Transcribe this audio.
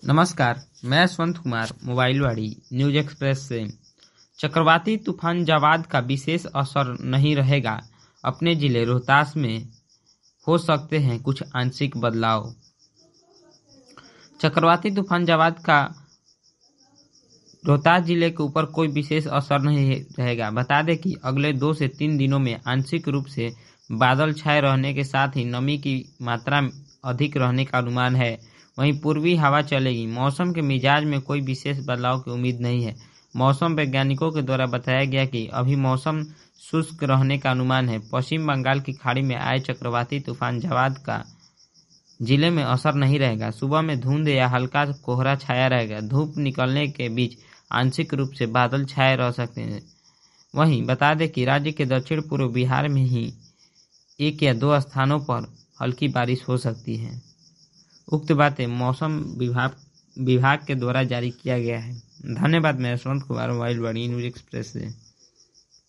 नमस्कार, मैं यशवंत कुमार मोबाइलवाड़ी न्यूज एक्सप्रेस से। चक्रवाती तूफान जवाद का विशेष असर नहीं रहेगा। अपने जिले रोहतास में हो सकते हैं कुछ आंशिक बदलाव। चक्रवाती तूफान जवाद का रोहतास जिले के ऊपर कोई विशेष असर नहीं रहेगा। बता दें कि अगले 2 से 3 दिनों में आंशिक रूप से बादल छाए रहने के साथ ही नमी की मात्रा अधिक रहने का अनुमान है। वहीं पूर्वी हवा चलेगी। मौसम के मिजाज में कोई विशेष बदलाव की उम्मीद नहीं है। मौसम वैज्ञानिकों के द्वारा बताया गया कि अभी मौसम शुष्क रहने का अनुमान है। पश्चिम बंगाल की खाड़ी में आए चक्रवाती तूफान जवाद का जिले में असर नहीं रहेगा। सुबह में धुंध या हल्का कोहरा छाया रहेगा। धूप निकलने के बीच आंशिक रूप से बादल छाए रह सकते हैं। वहीं बता दें कि राज्य के दक्षिण पूर्व बिहार में ही 1 या 2 स्थानों पर हल्की बारिश हो सकती है। उक्त बातें मौसम विभाग के द्वारा जारी किया गया है। धन्यवाद। मैं यशवंत कुमार मोबाइलवाड़ी न्यूज एक्सप्रेस से।